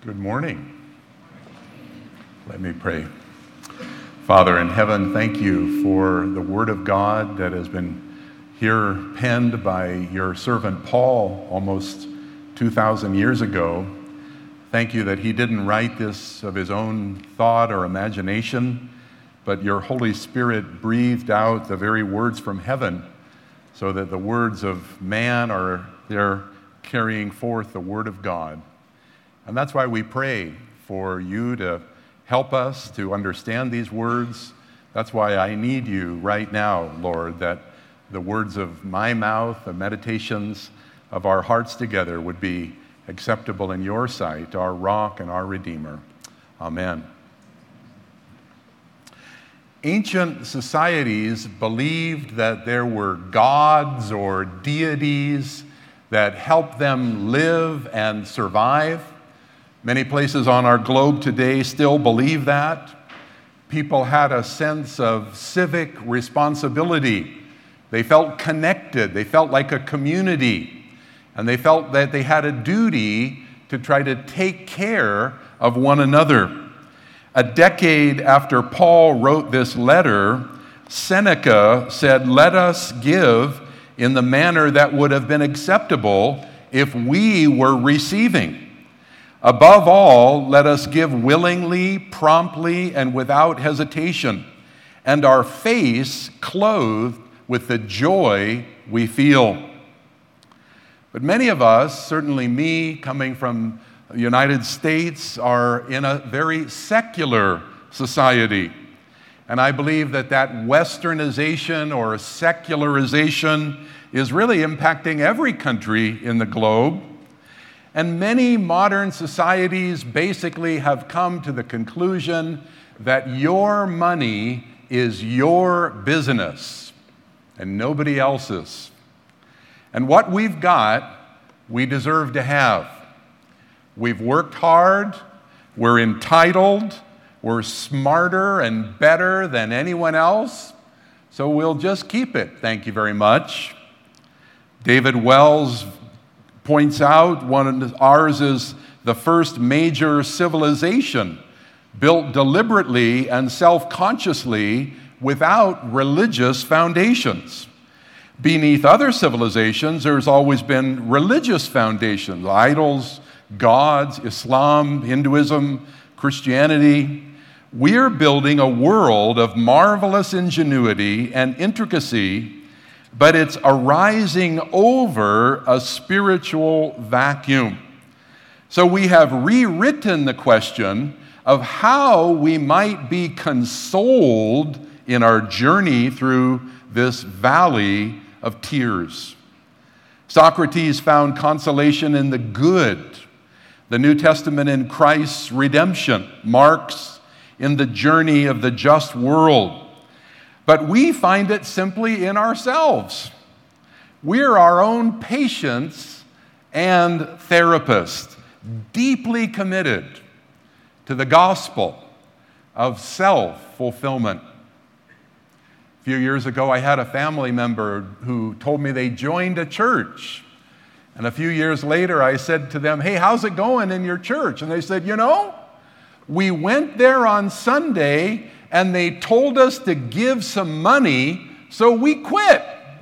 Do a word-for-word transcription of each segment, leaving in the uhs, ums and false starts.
Good morning. Let me pray. Father in heaven, thank you for the Word of God that has been here penned by your servant Paul almost two thousand years ago. Thank you that he didn't write this of his own thought or imagination, but your Holy Spirit breathed out the very words from heaven so that the words of man are there carrying forth the Word of God. And that's why we pray for you to help us to understand these words. That's why I need you right now, Lord, that the words of my mouth, the meditations of our hearts together would be acceptable in your sight, our rock and our Redeemer. Amen. Ancient societies believed that there were gods or deities that helped them live and survive. Many places on our globe today still believe that. People had a sense of civic responsibility. They felt connected. They felt like a community. And they felt that they had a duty to try to take care of one another. A decade after Paul wrote this letter, Seneca said, "Let us give in the manner that would have been acceptable if we were receiving. Above all, let us give willingly, promptly, and without hesitation, and our face clothed with the joy we feel." But many of us, certainly me, coming from the United States, are in a very secular society. And I believe that that westernization or secularization is really impacting every country in the globe. And many modern societies basically have come to the conclusion that your money is your business and nobody else's. And what we've got, we deserve to have. We've worked hard, we're entitled, we're smarter and better than anyone else, so we'll just keep it. Thank you very much. David Wells points out one of ours is the first major civilization built deliberately and self-consciously without religious foundations. Beneath other civilizations, there's always been religious foundations, idols, gods, Islam, Hinduism, Christianity. We're building a world of marvelous ingenuity and intricacy, but it's arising over a spiritual vacuum. So we have rewritten the question of how we might be consoled in our journey through this valley of tears. Socrates found consolation in the good. The New Testament in Christ's redemption, Mark's in the journey of the just world. But we find it simply in ourselves. We're our own patients and therapists, deeply committed to the gospel of self-fulfillment. A few years ago, I had a family member who told me they joined a church. And a few years later, I said to them, "Hey, how's it going in your church?" And they said, "You know, we went there on Sunday and they told us to give some money, so we quit."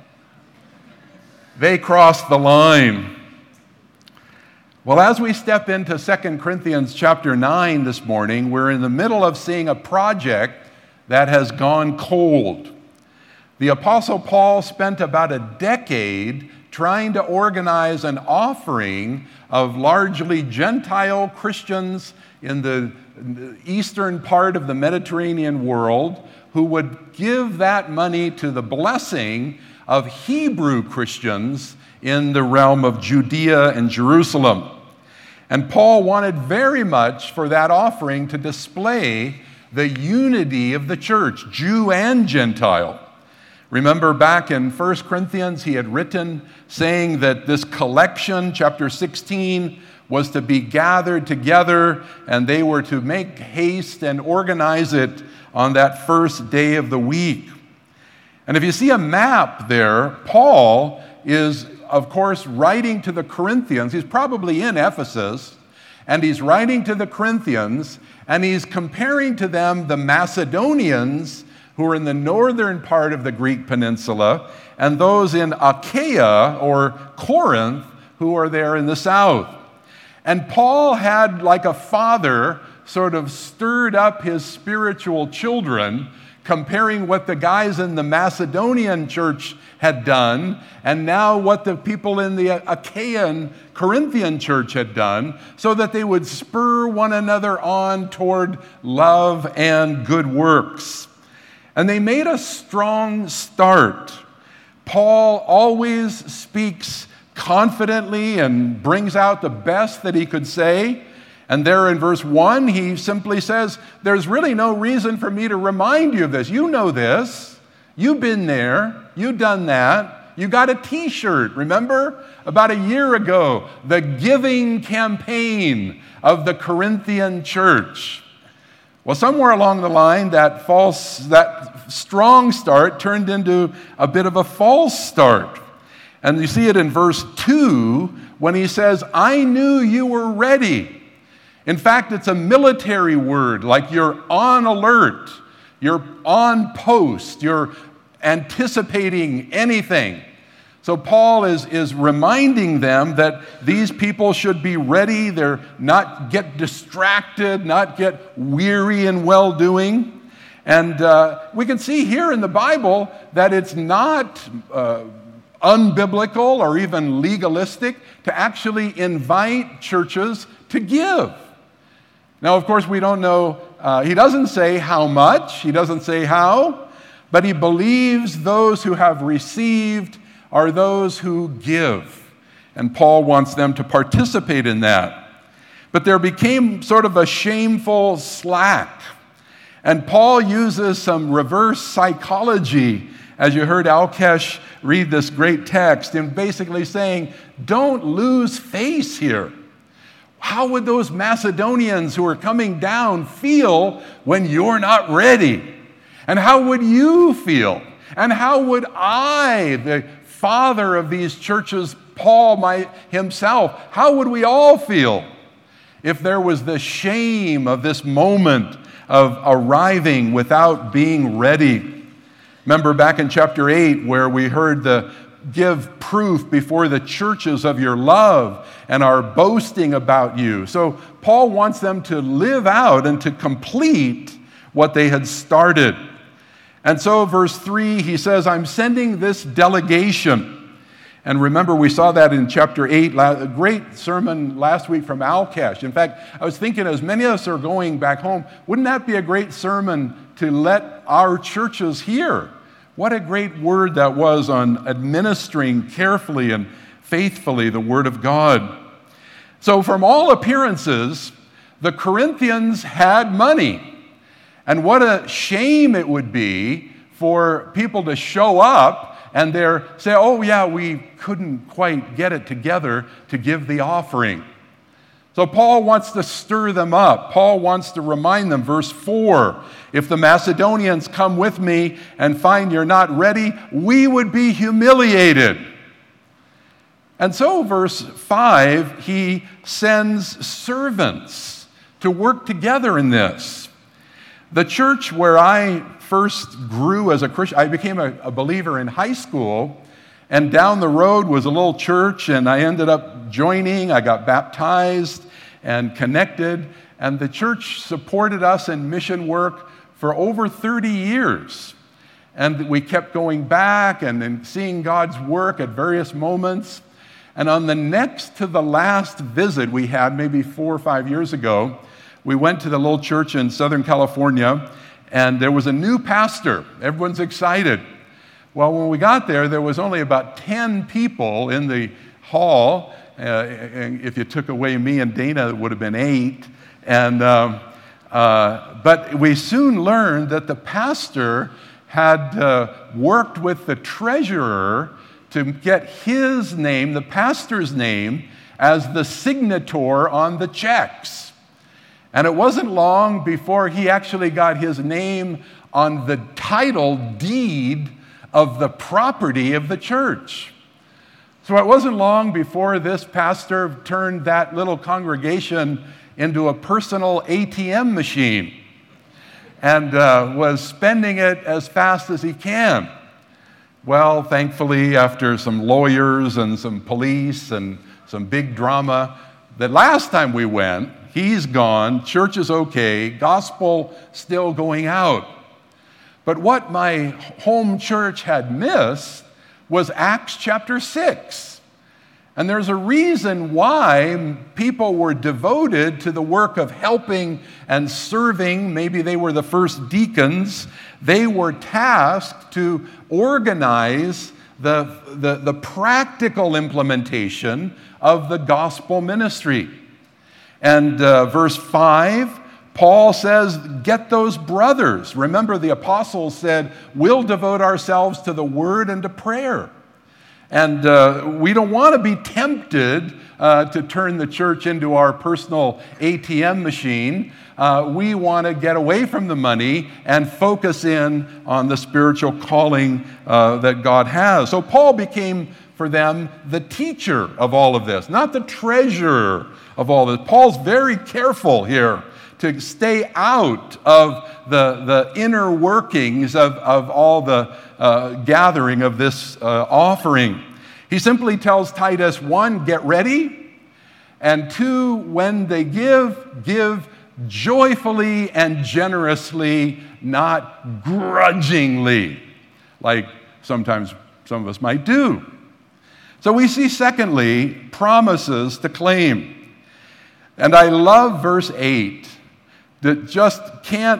They crossed the line. Well, as we step into Second Corinthians chapter nine this morning, we're in the middle of seeing a project that has gone cold. The Apostle Paul spent about a decade trying to organize an offering of largely Gentile Christians in the eastern part of the Mediterranean world who would give that money to the blessing of Hebrew Christians in the realm of Judea and Jerusalem. And Paul wanted very much for that offering to display the unity of the church, Jew and Gentile. Remember back in First Corinthians, he had written saying that this collection, chapter sixteen, was to be gathered together, and they were to make haste and organize it on that first day of the week. And if you see a map there, Paul is, of course, writing to the Corinthians. He's probably in Ephesus, And he's writing to the Corinthians, and he's comparing to them the Macedonians who are in the northern part of the Greek peninsula, and those in Achaia, or Corinth, who are there in the south. And Paul had, like a father, sort of stirred up his spiritual children, comparing what the guys in the Macedonian church had done, and now what the people in the Achaean Corinthian church had done, so that they would spur one another on toward love and good works. And they made a strong start. Paul always speaks confidently and brings out the best that he could say. And there in verse one, he simply says, there's really no reason for me to remind you of this. You know this. You've been there. You've done that. You got a t-shirt, remember? About a year ago, the giving campaign of the Corinthian church. Well, somewhere along the line, that false, that strong start turned into a bit of a false start. And you see it in verse two when he says, I knew you were ready. In fact, it's a military word, like you're on alert, you're on post, you're anticipating anything. So Paul is, is reminding them that these people should be ready, they're not get distracted, not get weary in well-doing. And uh, we can see here in the Bible that it's not uh, unbiblical or even legalistic to actually invite churches to give. Now, of course, we don't know, uh, he doesn't say how much, he doesn't say how, but he believes those who have received are those who give. And Paul wants them to participate in that. But there became sort of a shameful slack. And Paul uses some reverse psychology, as you heard Alkesh read this great text, in basically saying, don't lose face here. How would those Macedonians who are coming down feel when you're not ready? And how would you feel? And how would I, the father of these churches, Paul my, himself, how would we all feel if there was the shame of this moment of arriving without being ready? Remember back in chapter eight where we heard the give proof before the churches of your love and are boasting about you. So Paul wants them to live out and to complete what they had started. And so verse three, he says, I'm sending this delegation. And remember, we saw that in chapter eight, a great sermon last week from Alkesh. In fact, I was thinking as many of us are going back home, wouldn't that be a great sermon to let our churches hear? What a great word that was on administering carefully and faithfully the Word of God. So from all appearances, the Corinthians had money. And what a shame it would be for people to show up and they're say, oh yeah, we couldn't quite get it together to give the offering. So Paul wants to stir them up. Paul wants to remind them, verse four, if the Macedonians come with me and find you're not ready, we would be humiliated. And so verse five, he sends servants to work together in this. The church where I first grew as a Christian, I became a, a believer in high school, and down the road was a little church, and I ended up joining. I got baptized and connected, and the church supported us in mission work for over thirty years. And we kept going back and, and seeing God's work at various moments. And on the next to the last visit we had, maybe four or five years ago, we went to the little church in Southern California, and there was a new pastor. Everyone's excited. Well, when we got there, there was only about ten people in the hall. Uh, and if you took away me and Dana, it would have been eight. And um, uh, but we soon learned that the pastor had uh, worked with the treasurer to get his name, the pastor's name, as the signator on the checks. And it wasn't long before he actually got his name on the title deed of the property of the church. So it wasn't long before this pastor turned that little congregation into a personal A T M machine and uh, was spending it as fast as he can. Well, thankfully, after some lawyers and some police and some big drama, the last time we went, he's gone, church is okay, gospel still going out. But what my home church had missed was Acts chapter six. And there's a reason why people were devoted to the work of helping and serving. Maybe they were the first deacons. They were tasked to organize the, the, the practical implementation of the gospel ministry. And uh, verse five, Paul says, get those brothers. Remember, the apostles said, we'll devote ourselves to the word and to prayer. And uh, we don't want to be tempted uh, to turn the church into our personal A T M machine. Uh, we want to get away from the money and focus in on the spiritual calling uh, that God has. So Paul became, for them, the teacher of all of this, not the treasurer of all this. Paul's very careful here to stay out of the, the inner workings of, of all the uh, gathering of this uh, offering. He simply tells Titus, one, get ready, and two, when they give, give joyfully and generously, not grudgingly, like sometimes some of us might do. So we see, secondly, promises to claim. And I love verse eight. That just can't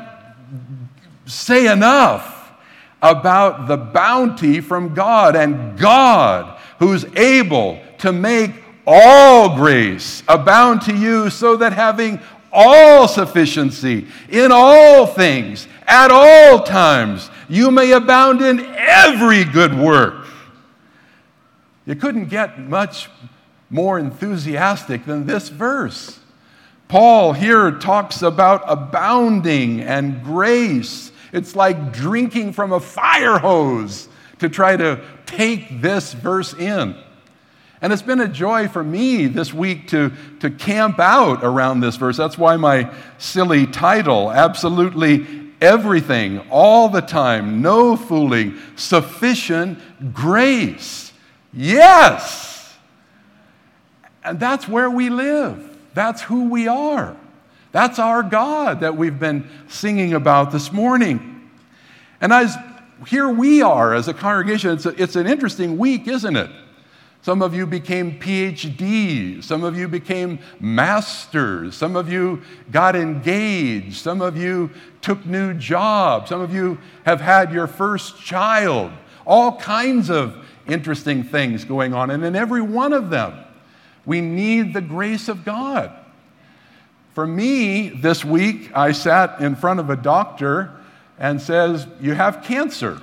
say enough about the bounty from God, and God who's able to make all grace abound to you, so that having all sufficiency in all things at all times you may abound in every good work. You couldn't get much more enthusiastic than this verse. Paul here talks about abounding and grace. It's like drinking from a fire hose to try to take this verse in. And it's been a joy for me this week to, to camp out around this verse. That's why my silly title, Absolutely Everything, All the Time, No Fooling, Sufficient Grace. Yes! And that's where we live. That's who we are. That's our God that we've been singing about this morning. And as here we are as a congregation, it's, a, it's an interesting week, isn't it? Some of you became P H Ds. Some of you became masters. Some of you got engaged. Some of you took new jobs. Some of you have had your first child. All kinds of interesting things going on. And in every one of them, we need the grace of God. For me, this week, I sat in front of a doctor and says, you have cancer.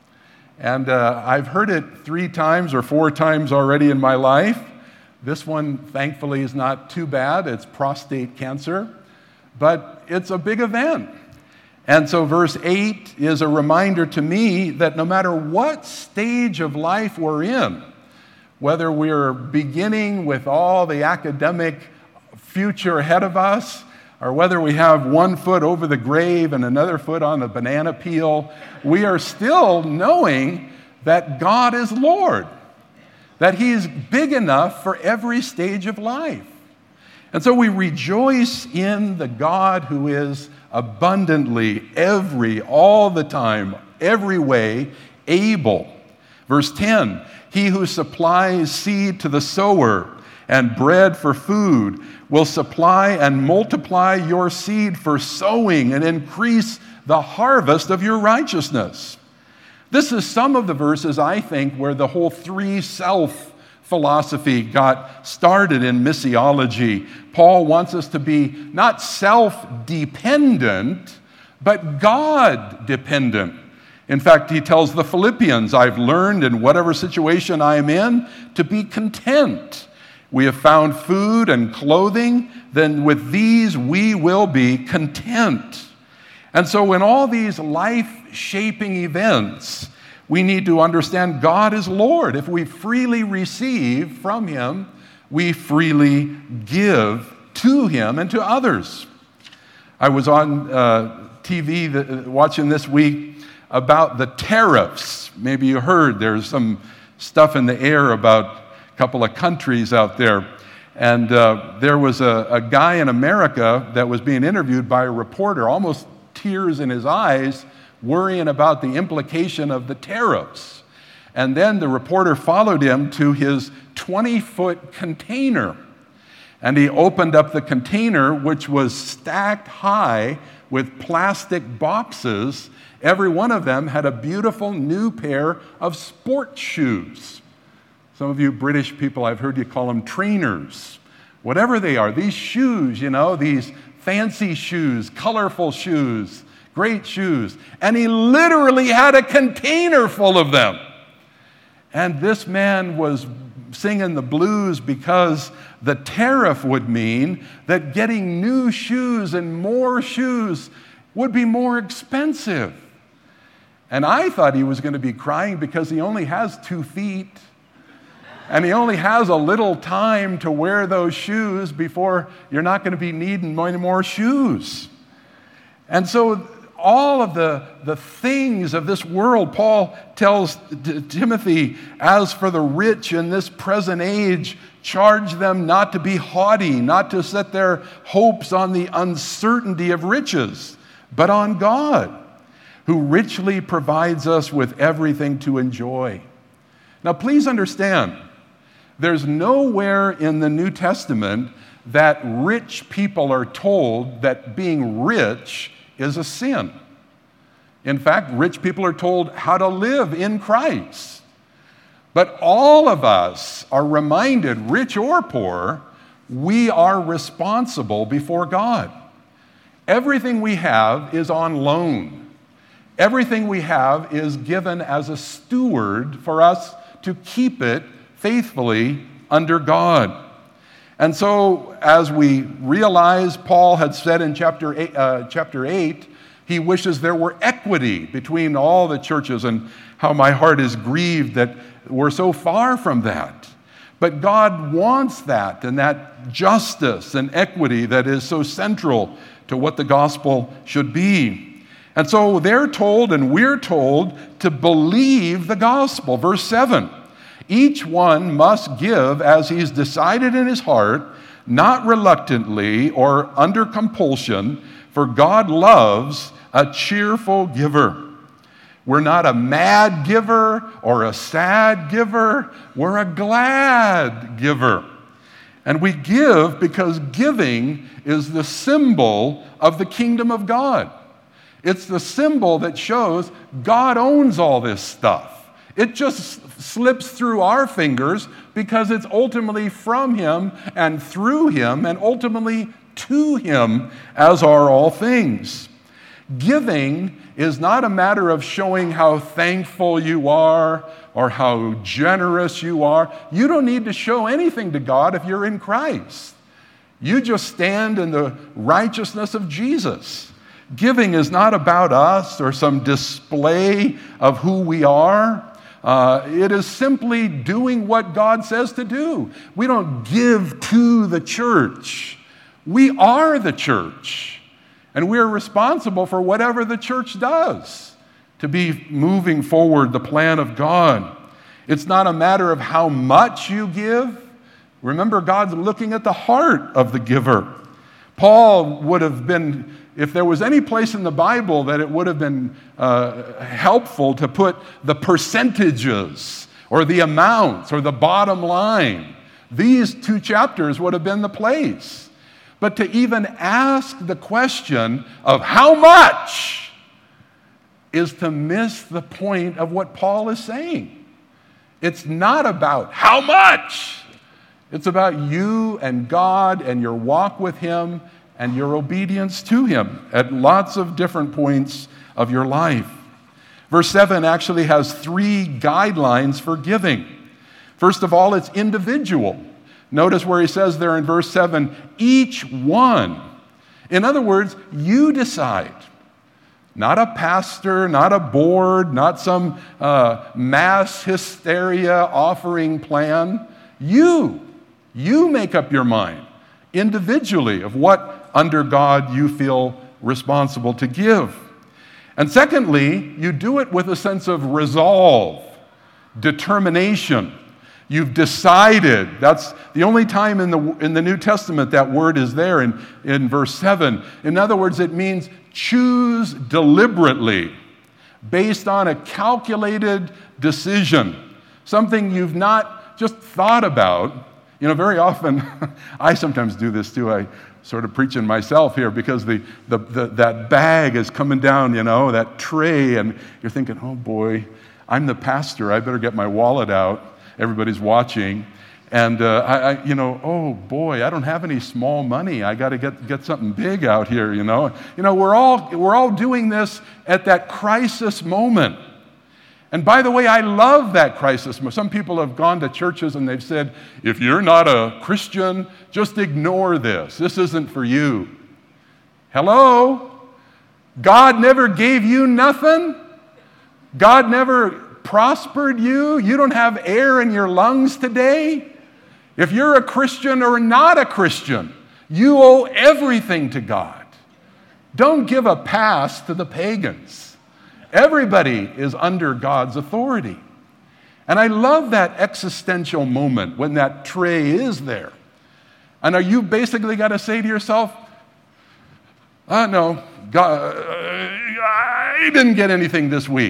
And uh, I've heard it three times or four times already in my life. This one, thankfully, is not too bad. It's prostate cancer. But it's a big event. And so verse eight is a reminder to me that no matter what stage of life we're in, whether we're beginning with all the academic future ahead of us, or whether we have one foot over the grave and another foot on the banana peel, we are still knowing that God is Lord, that He's big enough for every stage of life. And so we rejoice in the God who is abundantly, every, all the time, every way, able. Verse ten, He who supplies seed to the sower and bread for food will supply and multiply your seed for sowing and increase the harvest of your righteousness. This is some of the verses, I think, where the whole three self philosophy got started in missiology. Paul wants us to be not self-dependent, but God-dependent. In fact, he tells the Philippians, I've learned in whatever situation I am in to be content. We have found food and clothing, then with these we will be content. And so in all these life-shaping events, We need to understand God is Lord. If we freely receive from Him, we freely give to Him and to others. I was on uh, T V the, watching this week about the tariffs. Maybe you heard there's some stuff in the air about a couple of countries out there. And uh, there was a, a guy in America that was being interviewed by a reporter, almost tears in his eyes, worrying about the implication of the tariffs. And then the reporter followed him to his twenty-foot container. And he opened up the container, which was stacked high with plastic boxes. Every one of them had a beautiful new pair of sports shoes. Some of you British people, I've heard you call them trainers. Whatever they are, these shoes, you know, these fancy shoes, colorful shoes, great shoes. And he literally had a container full of them. And this man was singing the blues because the tariff would mean that getting new shoes and more shoes would be more expensive. And I thought he was going to be crying because he only has two feet. And he only has a little time to wear those shoes before you're not going to be needing many more shoes. And so all of the, the things of this world, Paul tells T- Timothy, as for the rich in this present age, charge them not to be haughty, not to set their hopes on the uncertainty of riches, but on God, who richly provides us with everything to enjoy. Now, please understand, there's nowhere in the New Testament that rich people are told that being rich is a sin. In fact, rich people are told how to live in Christ. But all of us are reminded, rich or poor, we are responsible before God. Everything we have is on loan. Everything we have is given as a steward for us to keep it faithfully under God. And so, as we realize, Paul had said in chapter eight, uh, chapter eight, he wishes there were equity between all the churches, and how my heart is grieved that we're so far from that. But God wants that, and that justice and equity that is so central to what the gospel should be. And so they're told, and we're told, to believe the gospel. Verse seven. Each one must give as he's decided in his heart, not reluctantly or under compulsion, for God loves a cheerful giver. We're not a mad giver or a sad giver. We're a glad giver. And we give because giving is the symbol of the kingdom of God. It's the symbol that shows God owns all this stuff. It just slips through our fingers because it's ultimately from Him and through Him and ultimately to Him, as are all things. Giving is not a matter of showing how thankful you are or how generous you are. You don't need to show anything to God if you're in Christ. You just stand in the righteousness of Jesus. Giving is not about us or some display of who we are. Uh, it is simply doing what God says to do. We don't give to the church. We are the church. And we're responsible for whatever the church does to be moving forward the plan of God. It's not a matter of how much you give. Remember, God's looking at the heart of the giver. Paul would have been, if there was any place in the Bible that it would have been uh, helpful to put the percentages or the amounts or the bottom line, these two chapters would have been the place. But to even ask the question of how much is to miss the point of what Paul is saying. It's not about how much. It's about you and God and your walk with Him and your obedience to Him at lots of different points of your life. Verse seven actually has three guidelines for giving. First of all, it's individual. Notice where he says there in verse seven, each one. In other words, you decide. Not a pastor, not a board, not some uh, mass hysteria offering plan. You, you make up your mind individually of what under God you feel responsible to give. And secondly, you do it with a sense of resolve, determination. You've decided. That's the only time in the in the New Testament that word is there in, in verse seven. In other words, it means choose deliberately, based on a calculated decision, something you've not just thought about. You know, very often, I sometimes do this too. I sort of preaching myself here because the, the, the that bag is coming down, you know, that tray, and you're thinking, oh boy, I'm the pastor. I better get my wallet out. Everybody's watching, and uh, I, I, you know, oh boy, I don't have any small money. I got to get get something big out here, you know. You know, we're all we're all doing this at that crisis moment. And by the way, I love that crisis. Some people have gone to churches and they've said, if you're not a Christian, just ignore this. This isn't for you. Hello? God never gave you nothing? God never prospered you? You don't have air in your lungs today? If you're a Christian or not a Christian, you owe everything to God. Don't give a pass to the pagans. Everybody is under God's authority. And I love that existential moment when that tray is there. And are you basically got to say to yourself, oh no, God, I didn't get anything this week.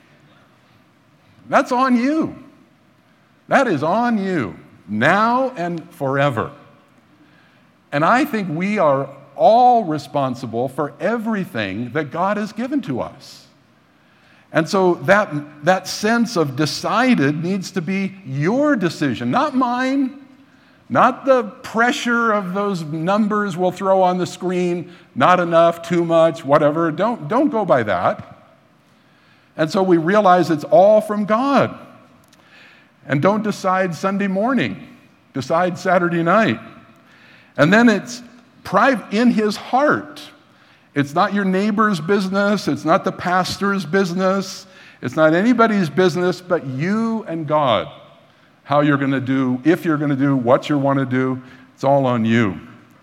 That's on you. That is on you, now and forever. And I think we are all responsible for everything that God has given to us. And so that, that sense of decided needs to be your decision, not mine, not the pressure of those numbers we'll throw on the screen, not enough, too much, whatever. Don't, don't go by that. And so we realize it's all from God. And don't decide Sunday morning. Decide Saturday night. And then it's private in his heart. It's not your neighbor's business. It's not the pastor's business. It's not anybody's business but you and God. How you're going to do, if you're going to do, what you want to do, it's all on you.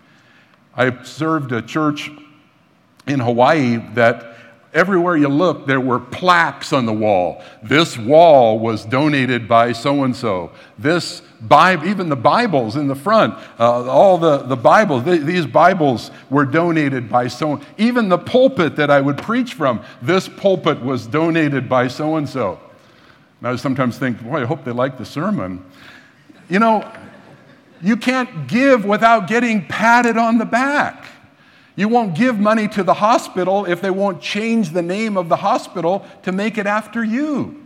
I served a church in Hawaii that everywhere you look, there were plaques on the wall. This wall was donated by so-and-so. This Bible, even the Bibles in the front, uh, all the, the Bibles, th- these Bibles were donated by so Even the pulpit that I would preach from, this pulpit was donated by so-and-so. And I sometimes think, boy, I hope they like the sermon. You know, you can't give without getting patted on the back. You won't give money to the hospital if they won't change the name of the hospital to make it after you.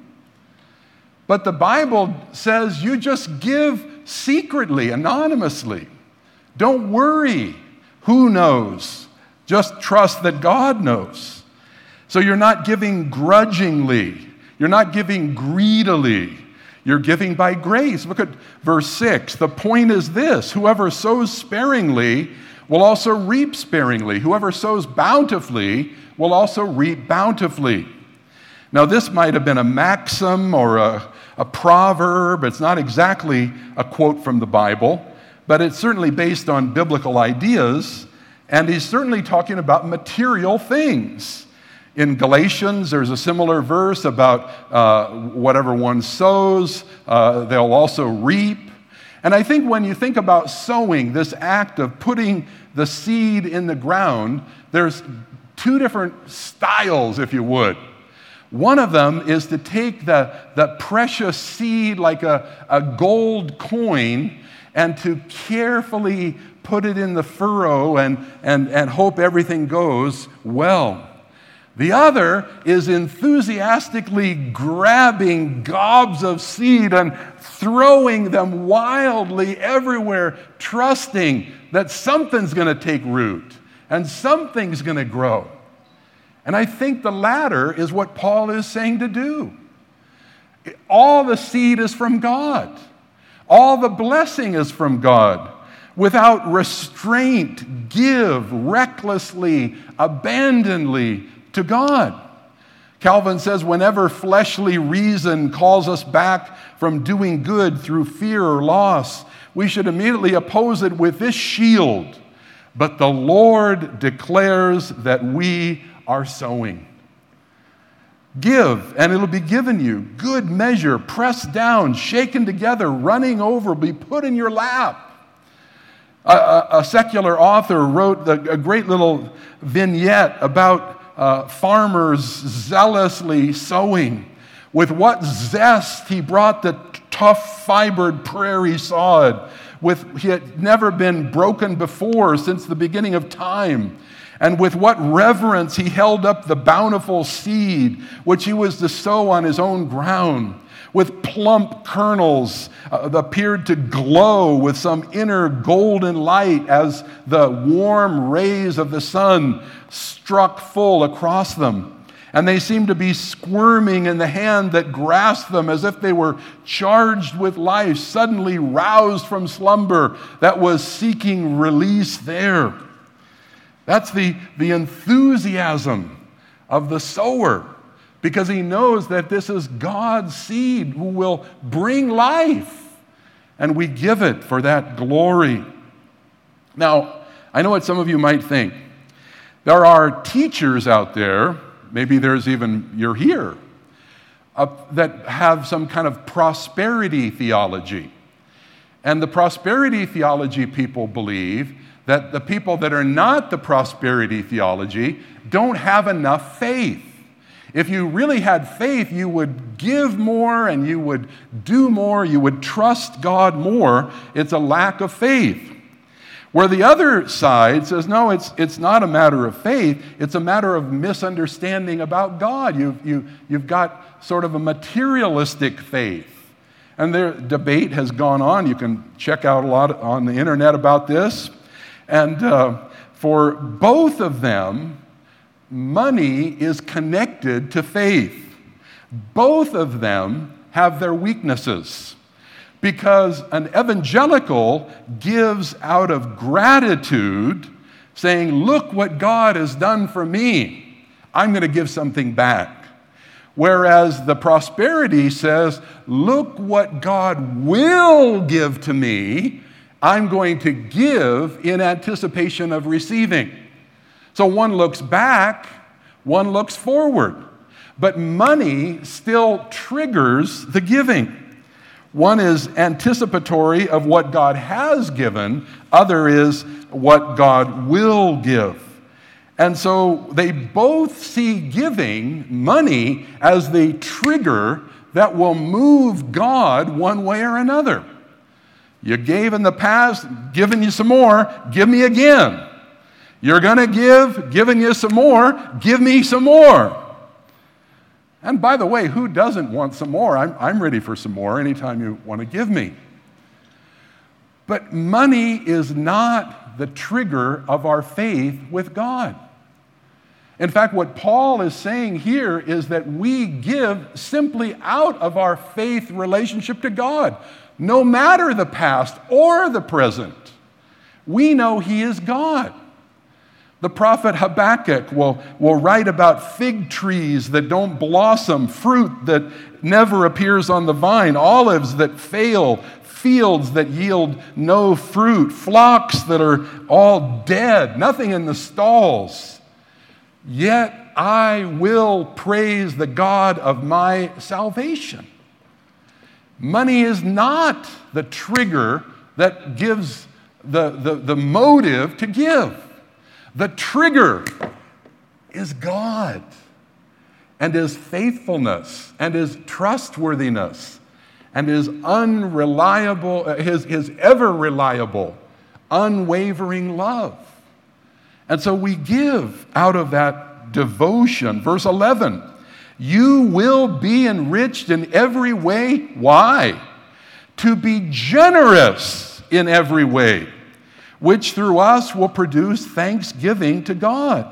But the Bible says you just give secretly, anonymously. Don't worry. Who knows? Just trust that God knows. So you're not giving grudgingly. You're not giving greedily. You're giving by grace. Look at verse six. The point is this: whoever sows sparingly will also reap sparingly. Whoever sows bountifully will also reap bountifully. Now, this might have been a maxim or a, a proverb. It's not exactly a quote from the Bible, but it's certainly based on biblical ideas, and he's certainly talking about material things. In Galatians, there's a similar verse about uh, whatever one sows, uh, they'll also reap. And I think when you think about sowing, this act of putting the seed in the ground, there's two different styles, if you would. One of them is to take the, the precious seed like a, a gold coin and to carefully put it in the furrow and, and, and hope everything goes well. The other is enthusiastically grabbing gobs of seed and throwing them wildly everywhere, trusting that something's going to take root and something's going to grow. And I think the latter is what Paul is saying to do. All the seed is from God. All the blessing is from God. Without restraint, give recklessly, abandonedly, to God. Calvin says, whenever fleshly reason calls us back from doing good through fear or loss, we should immediately oppose it with this shield. But the Lord declares that we are sowing. Give, and it'll be given you. Good measure, pressed down, shaken together, running over, be put in your lap. A, a, a secular author wrote the, a great little vignette about uh, farmers zealously sowing. With what zest he brought the tough fibered prairie sod. With, he had never been broken before since the beginning of time. And with what reverence he held up the bountiful seed, which he was to sow on his own ground. With plump kernels uh, that appeared to glow with some inner golden light as the warm rays of the sun struck full across them. And they seemed to be squirming in the hand that grasped them as if they were charged with life, suddenly roused from slumber that was seeking release there. That's the, the enthusiasm of the sower, because he knows that this is God's seed who will bring life, and we give it for that glory. Now, I know what some of you might think. There are teachers out there, maybe there's even, you're here, uh, that have some kind of prosperity theology. And the prosperity theology people believe that the people that are not the prosperity theology don't have enough faith. If you really had faith, you would give more and you would do more, you would trust God more. It's a lack of faith. Where the other side says, no, it's, it's not a matter of faith, it's a matter of misunderstanding about God. You've, you, you've got sort of a materialistic faith. And the debate has gone on. You can check out a lot on the internet about this. And uh, for both of them, money is connected to faith. Both of them have their weaknesses, because an evangelical gives out of gratitude, saying, look what God has done for me. I'm going to give something back. Whereas the prosperity says, look what God will give to me. I'm going to give in anticipation of receiving. So one looks back, one looks forward. But money still triggers the giving. One is anticipatory of what God has given, other is what God will give. And so they both see giving, money, as the trigger that will move God one way or another. You gave in the past, giving you some more, give me again. You're going to give, giving you some more, give me some more. And by the way, who doesn't want some more? I'm, I'm ready for some more anytime you want to give me. But money is not the trigger of our faith with God. In fact, what Paul is saying here is that we give simply out of our faith relationship to God. No matter the past or the present, we know He is God. The prophet Habakkuk will, will write about fig trees that don't blossom, fruit that never appears on the vine, olives that fail, fields that yield no fruit, flocks that are all dead, nothing in the stalls. Yet I will praise the God of my salvation. Money is not the trigger that gives the, the, the motive to give. The trigger is God and His faithfulness and His trustworthiness and His unreliable, His, His ever reliable, unwavering love. And so we give out of that devotion. Verse eleven, you will be enriched in every way. Why? To be generous in every way, which through us will produce thanksgiving to God.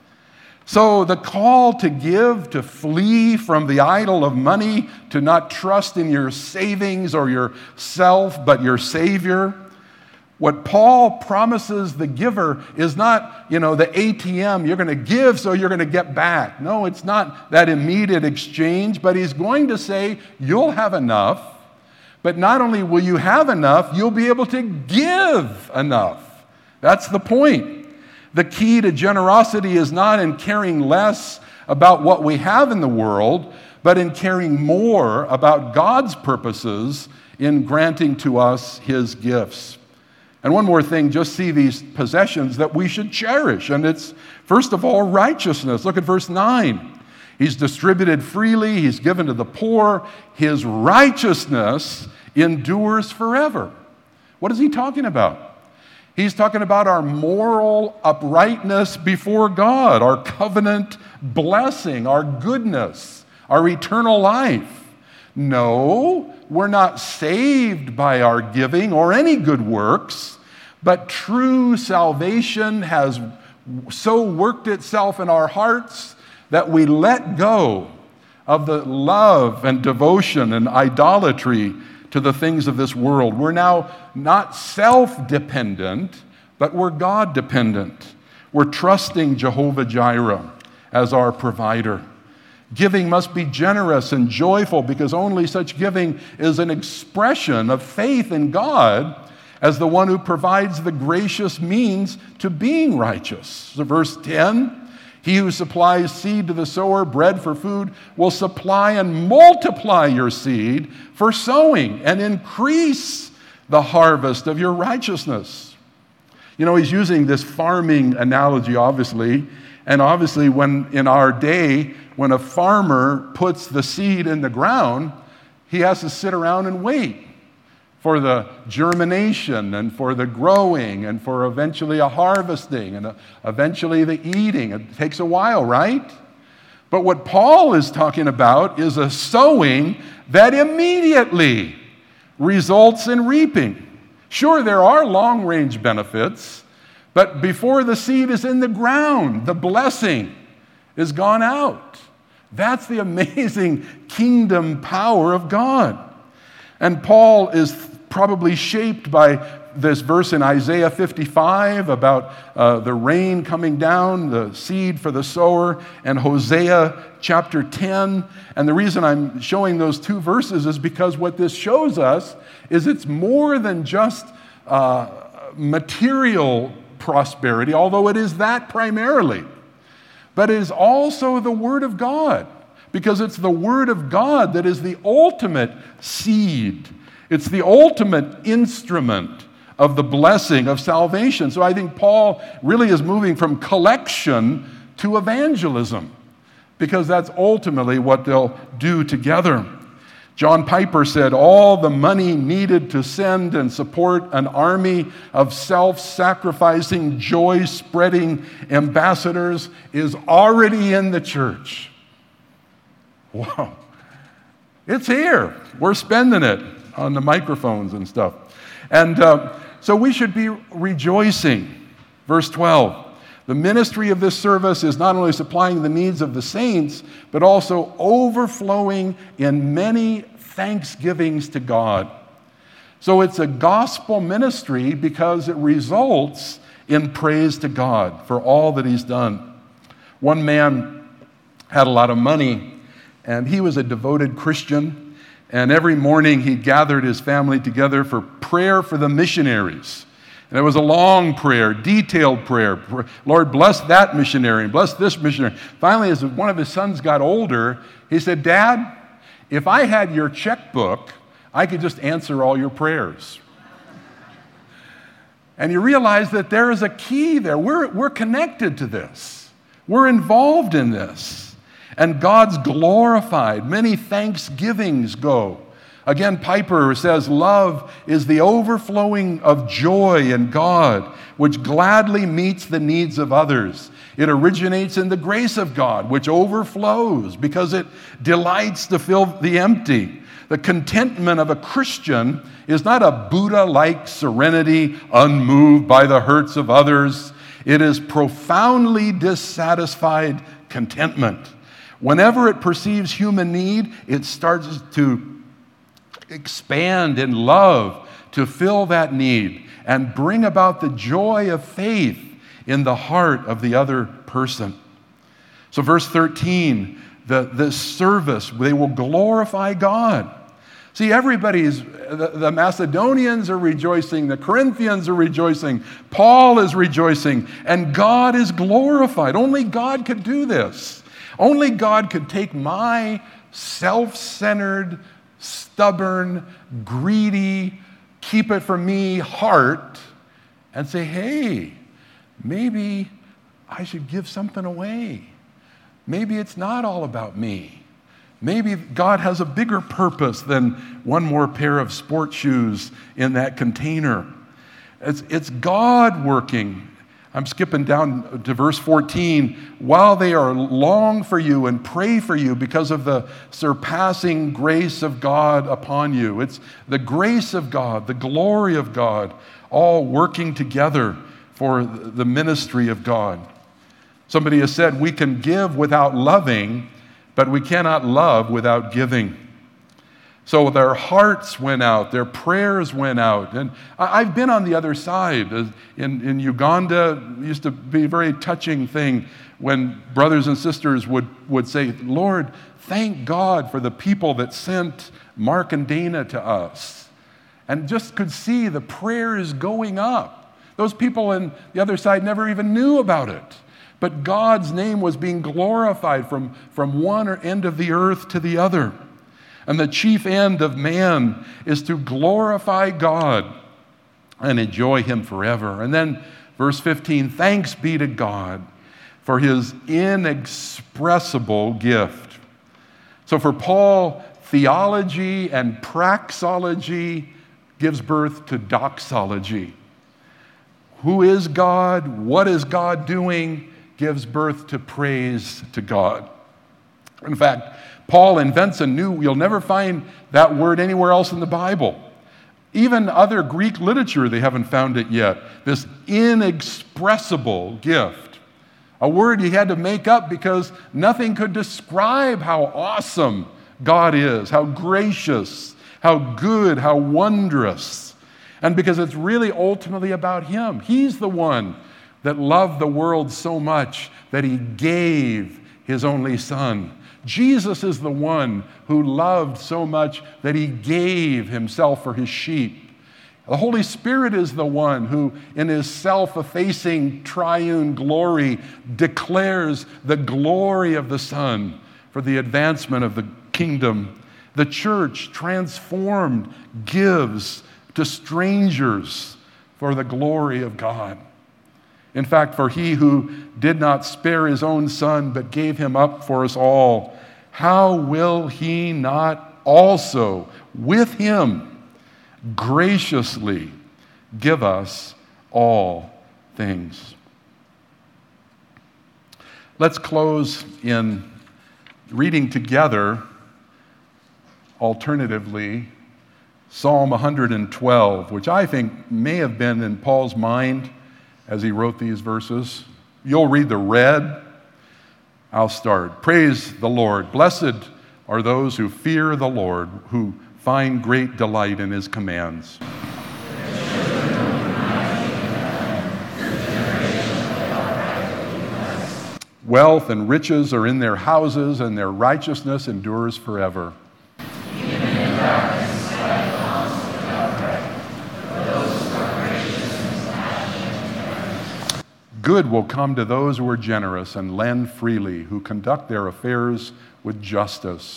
So the call to give, to flee from the idol of money, to not trust in your savings or yourself, but your Savior, What Paul promises the giver is not, you know, the A T M, you're going to give so you're going to get back. No, it's not that immediate exchange, but he's going to say, you'll have enough, but not only will you have enough, you'll be able to give enough. That's the point. The key to generosity is not in caring less about what we have in the world, but in caring more about God's purposes in granting to us his gifts. And one more thing, just see these possessions that we should cherish. And it's, first of all, righteousness. Look at verse nine. He's distributed freely. He's given to the poor. His righteousness endures forever. What is he talking about? He's talking about our moral uprightness before God, our covenant blessing, our goodness, our eternal life. No, we're not saved by our giving or any good works, but true salvation has so worked itself in our hearts that we let go of the love and devotion and idolatry to the things of this world. We're now not self-dependent, but we're God-dependent. We're trusting Jehovah Jireh as our provider. Giving must be generous and joyful because only such giving is an expression of faith in God as the one who provides the gracious means to being righteous. So verse ten, he who supplies seed to the sower, bread for food, will supply and multiply your seed for sowing and increase the harvest of your righteousness. You know, he's using this farming analogy, obviously, and obviously when in our day, when a farmer puts the seed in the ground, he has to sit around and wait for the germination and for the growing and for eventually a harvesting and eventually the eating. It takes a while, right? But what Paul is talking about is a sowing that immediately results in reaping. Sure, there are long-range benefits, but before the seed is in the ground, the blessing is gone out. That's the amazing kingdom power of God. And Paul is probably shaped by this verse in Isaiah fifty-five about uh, the rain coming down, the seed for the sower, and Hosea chapter ten. And the reason I'm showing those two verses is because what this shows us is it's more than just uh, material prosperity, although it is that primarily. But it is also the Word of God, because it's the Word of God that is the ultimate seed. It's the ultimate instrument of the blessing of salvation. So I think Paul really is moving from collection to evangelism, because that's ultimately what they'll do together. John Piper said, all the money needed to send and support an army of self-sacrificing, joy-spreading ambassadors is already in the church. Wow. It's here. We're spending it on the microphones and stuff. And uh, so we should be rejoicing. Verse twelve, the ministry of this service is not only supplying the needs of the saints, but also overflowing in many thanksgivings to God. So it's a gospel ministry because it results in praise to God for all that he's done. One man had a lot of money, and he was a devoted Christian. And every morning he gathered his family together for prayer for the missionaries. And it was a long prayer, detailed prayer. Lord, bless that missionary and bless this missionary. Finally, as one of his sons got older, he said, Dad, if I had your checkbook, I could just answer all your prayers. And you realize that there is a key there. We're, we're connected to this. We're involved in this. And God's glorified. Many thanksgivings go. Again, Piper says, love is the overflowing of joy in God, which gladly meets the needs of others. It originates in the grace of God, which overflows because it delights to fill the empty. The contentment of a Christian is not a Buddha-like serenity, unmoved by the hurts of others. It is profoundly dissatisfied contentment. Whenever it perceives human need, it starts to expand in love to fill that need. and bring about the joy of faith in the heart of the other person. So verse thirteen, the, the service, they will glorify God. See, everybody's, the, the Macedonians are rejoicing, the Corinthians are rejoicing, Paul is rejoicing, and God is glorified. Only God could do this. Only God could take my self-centered, stubborn, greedy, keep it for me heart and say, hey, maybe I should give something away. Maybe it's not all about me. Maybe God has a bigger purpose than one more pair of sport shoes in that container. It's, it's God working. I'm skipping down to verse fourteen. While they are long for you and pray for you because of the surpassing grace of God upon you. It's the grace of God, the glory of God, all working together for the ministry of God. Somebody has said we can give without loving, but we cannot love without giving. So their hearts went out, their prayers went out. And I've been on the other side. In, in Uganda, it used to be a very touching thing when brothers and sisters would, would say, Lord, thank God for the people that sent Mark and Dana to us. And just could see the prayers going up. Those people on the other side never even knew about it. But God's name was being glorified from, from one end of the earth to the other. And the chief end of man is to glorify God and enjoy Him forever. And then verse fifteen, thanks be to God for His inexpressible gift. So for Paul, theology and praxology gives birth to doxology. Who is God? What is God doing? Gives birth to praise to God. In fact, Paul invents a new, you'll never find that word anywhere else in the Bible. Even other Greek literature, they haven't found it yet. This inexpressible gift. A word he had to make up because nothing could describe how awesome God is, how gracious, how good, how wondrous. And because it's really ultimately about Him. He's the one that loved the world so much that He gave His only Son. Jesus is the one who loved so much that He gave Himself for His sheep. The Holy Spirit is the one who, in His self-effacing triune glory, declares the glory of the Son for the advancement of the kingdom. The church, transformed, gives to strangers for the glory of God. In fact, for He who did not spare His own Son, but gave Him up for us all, how will He not also, with Him, graciously give us all things? Let's close in reading together, alternatively, Psalm one hundred twelve, which I think may have been in Paul's mind as he wrote these verses. You'll read the red. I'll start. Praise the Lord. Blessed are those who fear the Lord, who find great delight in His commands. Wealth and riches are in their houses, and their righteousness endures forever. Good will come to those who are generous and lend freely, who conduct their affairs with justice.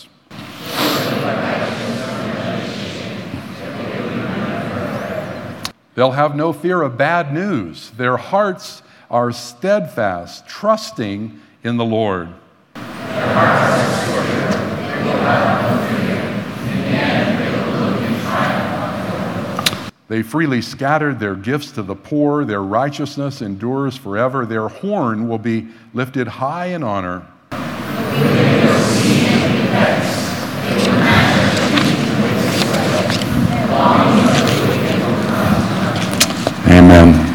They'll have no fear of bad news. Their hearts are steadfast, trusting in the Lord. Their hearts are secure. They will have no fear. In the end, they will look in triumph. They freely scattered their gifts to the poor. Their righteousness endures forever. Their horn will be lifted high in honor. They will see and be vexed.